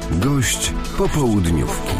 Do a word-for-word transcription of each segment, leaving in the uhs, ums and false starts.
Gość popołudniówki.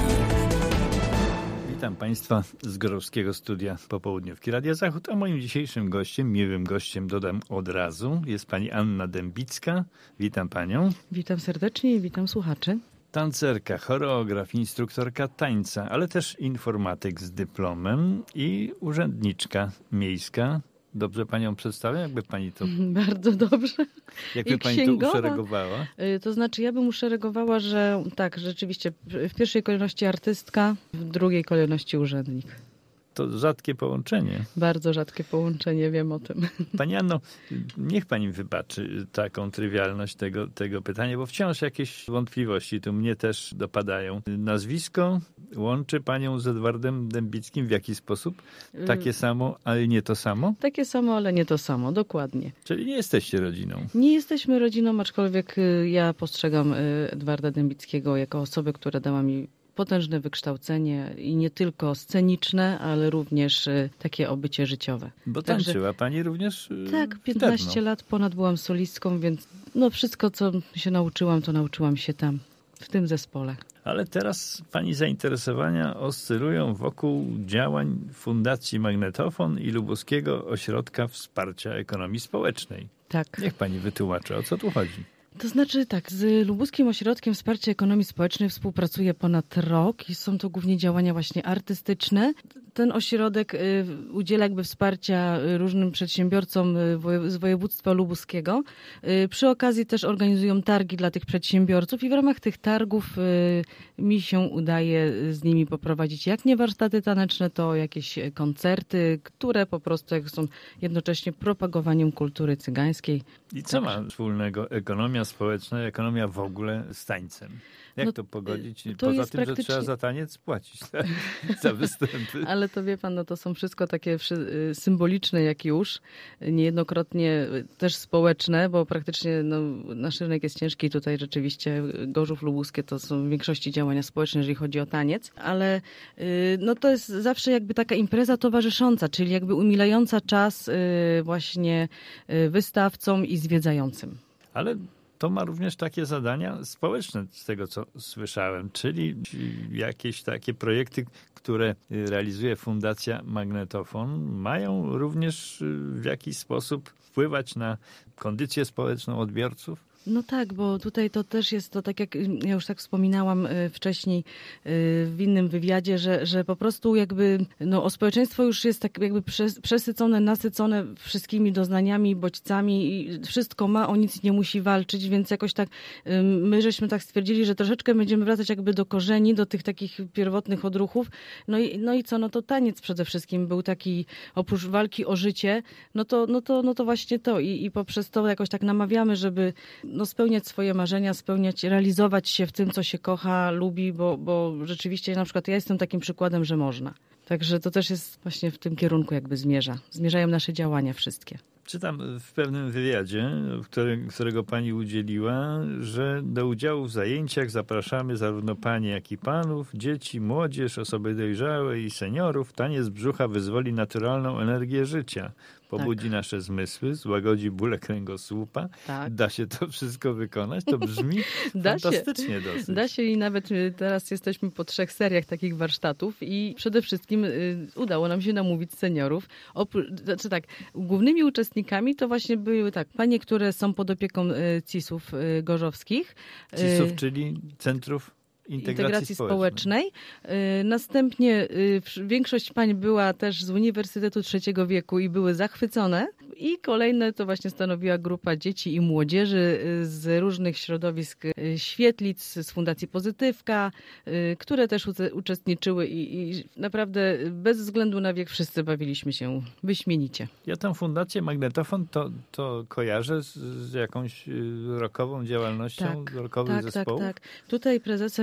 Witam Państwa z Gorzowskiego Studia Popołudniówki Radia Zachód, a moim dzisiejszym gościem, miłym gościem dodam od razu, jest pani Anna Dębicka. Witam Panią. Witam serdecznie i witam słuchaczy. Tancerka, choreograf, instruktorka tańca, ale też informatyk z dyplomem i urzędniczka miejska. Dobrze Panią przedstawię? Jakby Pani to... Bardzo dobrze. Jakby I Pani księgowa, to uszeregowała? To znaczy ja bym uszeregowała, że tak, rzeczywiście w pierwszej kolejności artystka, w drugiej kolejności urzędnik. To rzadkie połączenie. Bardzo rzadkie połączenie, wiem o tym. Pani Anno, niech Pani wybaczy taką trywialność tego, tego pytania, bo wciąż jakieś wątpliwości tu mnie też dopadają. Nazwisko łączy Panią z Edwardem Dębickim w jaki sposób? Takie samo, ale nie to samo? Takie samo, ale nie to samo, dokładnie. Czyli nie jesteście rodziną? Nie jesteśmy rodziną, aczkolwiek ja postrzegam Edwarda Dębickiego jako osobę, która dała mi potężne wykształcenie i nie tylko sceniczne, ale również takie obycie życiowe. Bo tańczyła Także, Pani również Tak, piętnaście wtedno. lat ponad byłam solistką, więc no wszystko, co się nauczyłam, to nauczyłam się tam, w tym zespole. Ale teraz Pani zainteresowania oscylują wokół działań Fundacji Magnetofon i Lubuskiego Ośrodka Wsparcia Ekonomii Społecznej. Tak. Niech Pani wytłumaczy, o co tu chodzi. To znaczy tak, z Lubuskim Ośrodkiem Wsparcia Ekonomii Społecznej współpracuję ponad rok i są to głównie działania właśnie artystyczne. Ten ośrodek udziela jakby wsparcia różnym przedsiębiorcom z województwa lubuskiego. Przy okazji też organizują targi dla tych przedsiębiorców i w ramach tych targów mi się udaje z nimi poprowadzić jak nie warsztaty taneczne, to jakieś koncerty, które po prostu są jednocześnie propagowaniem kultury cygańskiej. I co ma wspólnego ekonomia społeczna i ekonomia w ogóle z tańcem? Jak no, to pogodzić? to Poza jest tym, praktycznie... że trzeba za taniec płacić tak? za występy. Ale to wie pan, no to są wszystko takie symboliczne jak już, niejednokrotnie też społeczne, bo praktycznie no, nasz rynek jest ciężki. Tutaj rzeczywiście Gorzów Lubuskie to są w większości działania społeczne, jeżeli chodzi o taniec, ale no to jest zawsze jakby taka impreza towarzysząca, czyli jakby umilająca czas właśnie wystawcom i zwiedzającym. Ale to ma również takie zadania społeczne, z tego co słyszałem, czyli jakieś takie projekty, które realizuje Fundacja Magnetofon, mają również w jakiś sposób wpływać na kondycję społeczną odbiorców? No tak, bo tutaj to też jest to, tak jak ja już tak wspominałam wcześniej w innym wywiadzie, że, że po prostu jakby no, o społeczeństwo już jest tak jakby przesycone, nasycone wszystkimi doznaniami, bodźcami i wszystko ma, o nic nie musi walczyć, więc jakoś tak my żeśmy tak stwierdzili, że troszeczkę będziemy wracać jakby do korzeni, do tych takich pierwotnych odruchów. No i, no i co, no to taniec przede wszystkim był taki, oprócz walki o życie, no to, no to, no to właśnie to i, i poprzez to jakoś tak namawiamy, żeby no, spełniać swoje marzenia, spełniać, realizować się w tym, co się kocha, lubi, bo, bo rzeczywiście na przykład ja jestem takim przykładem, że można. Także to też jest właśnie w tym kierunku jakby zmierza. Zmierzają nasze działania wszystkie. Czytam w pewnym wywiadzie, który, którego pani udzieliła, że do udziału w zajęciach zapraszamy zarówno panie, jak i panów, dzieci, młodzież, osoby dojrzałe i seniorów. Taniec brzucha wyzwoli naturalną energię życia. Pobudzi tak. nasze zmysły, złagodzi bóle kręgosłupa. Tak. Da się to wszystko wykonać? To brzmi da fantastycznie się. dosyć. Da się i nawet teraz jesteśmy po trzech seriach takich warsztatów i przede wszystkim udało nam się namówić seniorów. Opr- znaczy tak, głównymi uczestnikami to właśnie były tak, panie, które są pod opieką C I S-ów gorzowskich. C I S-ów, czyli Centrów Integracji, integracji społecznej. społecznej. Następnie większość pań była też z Uniwersytetu Trzeciego Wieku i były zachwycone. I kolejne to właśnie stanowiła grupa dzieci i młodzieży z różnych środowisk świetlic, z Fundacji Pozytywka, które też uczestniczyły i, i naprawdę bez względu na wiek wszyscy bawiliśmy się wyśmienicie. Ja tę Fundację Magnetofon to, to kojarzę z, z jakąś rockową działalnością, tak, rockowych tak, zespołów. Tak, tak. Tutaj prezesem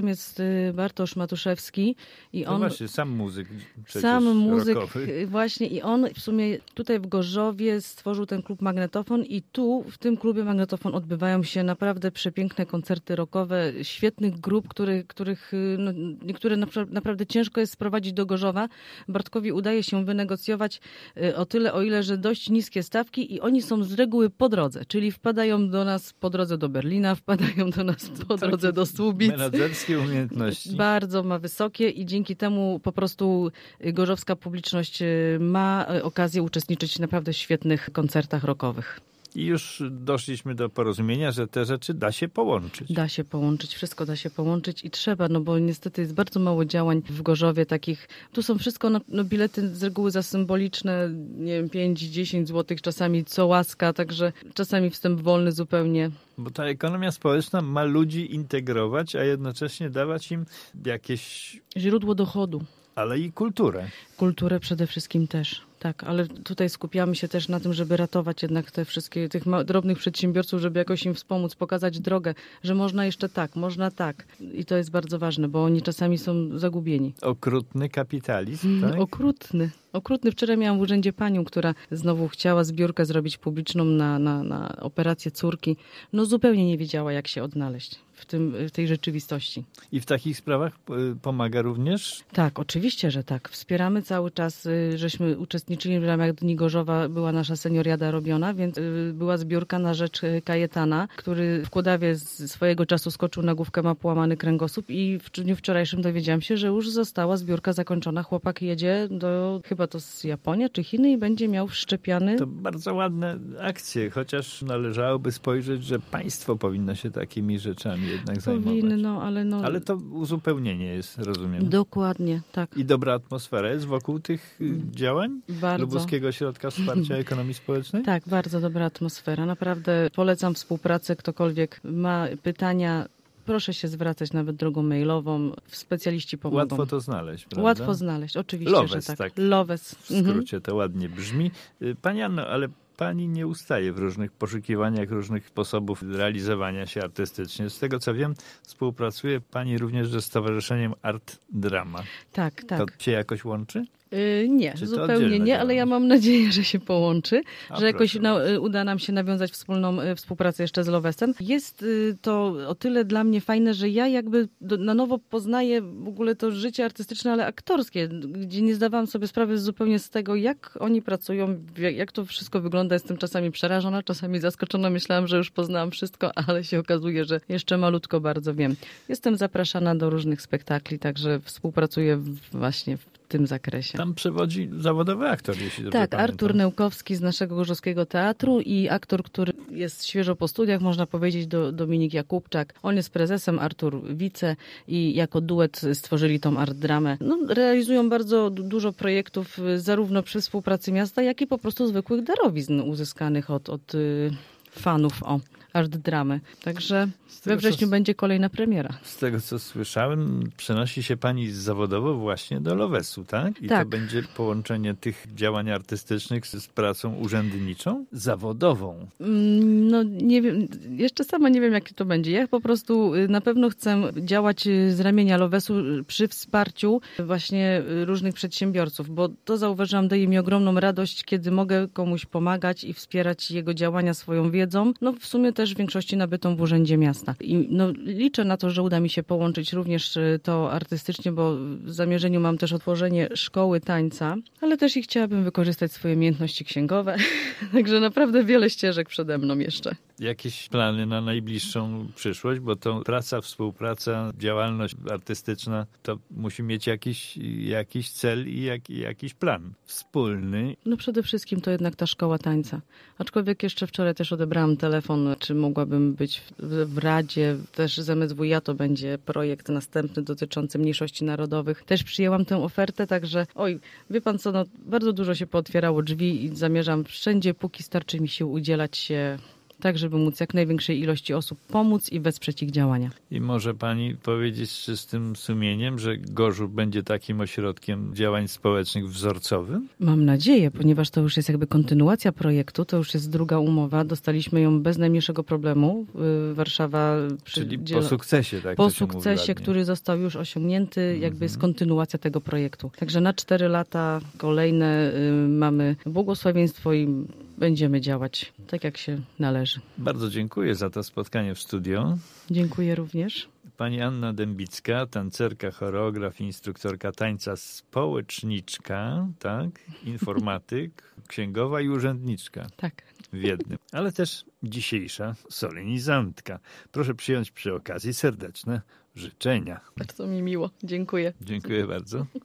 jest y, Bartosz Matuszewski i No on... właśnie, sam muzyk przecież Sam muzyk rockowy. właśnie i on w sumie tutaj w Gorzowie stworzył ten klub Magnetofon i tu w tym klubie Magnetofon odbywają się naprawdę przepiękne koncerty rockowe, świetnych grup, których, których no, niektóre naprawdę ciężko jest sprowadzić do Gorzowa. Bartkowi udaje się wynegocjować o tyle, o ile, że dość niskie stawki i oni są z reguły po drodze, czyli wpadają do nas po drodze do Berlina, wpadają do nas po drodze do Słubic. Menadżerskie umiejętności. Bardzo ma wysokie i dzięki temu po prostu gorzowska publiczność ma okazję uczestniczyć w naprawdę świetnych koncertach rockowych. I już doszliśmy do porozumienia, że te rzeczy da się połączyć. Da się połączyć, wszystko da się połączyć i trzeba, no bo niestety jest bardzo mało działań w Gorzowie takich. Tu są wszystko, no, no bilety z reguły za symboliczne, nie wiem, pięć dziesięć złotych, czasami co łaska, także czasami wstęp wolny zupełnie. Bo ta ekonomia społeczna ma ludzi integrować, a jednocześnie dawać im jakieś... źródło dochodu. Ale i kulturę. Kulturę przede wszystkim też, tak, ale tutaj skupiamy się też na tym, żeby ratować jednak te wszystkie, tych ma- drobnych przedsiębiorców, żeby jakoś im wspomóc, pokazać drogę, że można jeszcze tak, można tak. I to jest bardzo ważne, bo oni czasami są zagubieni. Okrutny kapitalizm, tak? Okrutny. Okrutny. Wczoraj miałam w urzędzie panią, która znowu chciała zbiórkę zrobić publiczną na, na, na operację córki. No zupełnie nie wiedziała, jak się odnaleźć w, tym, w tej rzeczywistości. I w takich sprawach y, pomaga również? Tak, oczywiście, że tak. Wspieramy cały czas, y, żeśmy uczestniczyli w ramach Dni Gorzowa, była nasza senioriada robiona, więc y, była zbiórka na rzecz Kajetana, który w Kudawie z swojego czasu skoczył na główkę, ma połamany kręgosłup i w dniu wczorajszym dowiedziałam się, że już została zbiórka zakończona. Chłopak jedzie do, chyba to z Japonii czy Chiny i będzie miał wszczepiany. To bardzo ładne akcje, chociaż należałoby spojrzeć, że państwo powinno się takimi rzeczami jednak zajmować. Powinno, ale no... Ale to uzupełnienie jest, rozumiem. Dokładnie, tak. I dobra atmosfera jest wokół tych y, działań? Bardzo. Lubuskiego Ośrodka Wsparcia Ekonomii Społecznej? Tak, bardzo dobra atmosfera. Naprawdę polecam współpracę. Ktokolwiek ma pytania, proszę się zwracać nawet drogą mailową. Specjaliści pomogą. Łatwo to znaleźć, prawda? Łatwo znaleźć, oczywiście, Lowes, że tak. tak. Lowes. W skrócie to ładnie brzmi. Y, Pani Anno, ale pani nie ustaje w różnych poszukiwaniach, różnych sposobów realizowania się artystycznie. Z tego co wiem, współpracuje pani również ze Stowarzyszeniem Art Drama. Tak, tak. To się jakoś łączy? Yy, nie, Czy to zupełnie oddzielne nie, ale działanie? ja mam nadzieję, że się połączy, A, że jakoś proszę na, bardzo. uda nam się nawiązać wspólną y, współpracę jeszcze z Lowesem. Jest y, to o tyle dla mnie fajne, że ja jakby do, na nowo poznaję w ogóle to życie artystyczne, ale aktorskie, gdzie nie zdawałam sobie sprawy zupełnie z tego, jak oni pracują, jak, jak to wszystko wygląda. Jestem czasami przerażona, czasami zaskoczona. Myślałam, że już poznałam wszystko, ale się okazuje, że jeszcze malutko bardzo wiem. Jestem zapraszana do różnych spektakli, także współpracuję w, właśnie w tym zakresie. Tam przewodzi zawodowy aktor, jeśli dobrze Tak, pamiętam. Artur Nełkowski z naszego Gorzowskiego Teatru i aktor, który jest świeżo po studiach, można powiedzieć, do, Dominik Jakubczak. On jest prezesem, Artur wice i jako duet stworzyli tą art dramę. No, realizują bardzo du- dużo projektów, y, zarówno przy współpracy miasta, jak i po prostu zwykłych darowizn uzyskanych od, od y, fanów o art dramy. Także tego, we wrześniu co- będzie kolejna premiera. Z tego, co słyszałem, przenosi się pani zawodowo właśnie do Lowesu, tak? I Tak. to będzie połączenie tych działań artystycznych z, z pracą urzędniczą? Zawodową. Mm, No nie wiem, jeszcze sama nie wiem, jak to będzie. Ja po prostu y, na pewno chcę działać y, z ramienia Lowesu y, przy wsparciu właśnie y, różnych przedsiębiorców, bo to zauważyłam, daje mi ogromną radość, kiedy mogę komuś pomagać i wspierać jego działania swoją wiedzą. No w sumie też w większości nabytą w Urzędzie Miasta. I no, liczę na to, że uda mi się połączyć również y, to artystycznie, bo w zamierzeniu mam też otworzenie szkoły tańca, ale też i chciałabym wykorzystać swoje umiejętności księgowe. Także naprawdę wiele ścieżek przede mną jeszcze. Jakieś plany na najbliższą przyszłość, bo to praca, współpraca, działalność artystyczna to musi mieć jakiś, jakiś cel i jak, jakiś plan wspólny. No przede wszystkim to jednak ta szkoła tańca. Aczkolwiek jeszcze wczoraj też odebrałam telefon, czy mogłabym być w, w Radzie, też z M S W iA to będzie projekt następny dotyczący mniejszości narodowych. Też przyjęłam tę ofertę, także oj, wie pan co, no bardzo dużo się pootwierało drzwi i zamierzam wszędzie, póki starczy mi sił, udzielać się tak żeby móc jak największej ilości osób pomóc i wesprzeć ich działania. I może pani powiedzieć z czystym sumieniem, że Gorzów będzie takim ośrodkiem działań społecznych wzorcowym? Mam nadzieję, ponieważ to już jest jakby kontynuacja projektu, to już jest druga umowa, dostaliśmy ją bez najmniejszego problemu. Warszawa... Czyli przy... po sukcesie, tak? Po to się mówi sukcesie, ładnie. który został już osiągnięty, jakby Mhm. jest kontynuacja tego projektu. Także na cztery lata kolejne y, mamy błogosławieństwo i będziemy działać tak, jak się należy. Bardzo dziękuję za to spotkanie w studio. Dziękuję również. Pani Anna Dębicka, tancerka, choreograf, instruktorka tańca, społeczniczka, tak, informatyk, księgowa i urzędniczka Tak. w jednym, ale też dzisiejsza solenizantka. Proszę przyjąć przy okazji serdeczne życzenia. Bardzo mi miło. Dziękuję. Dziękuję bardzo.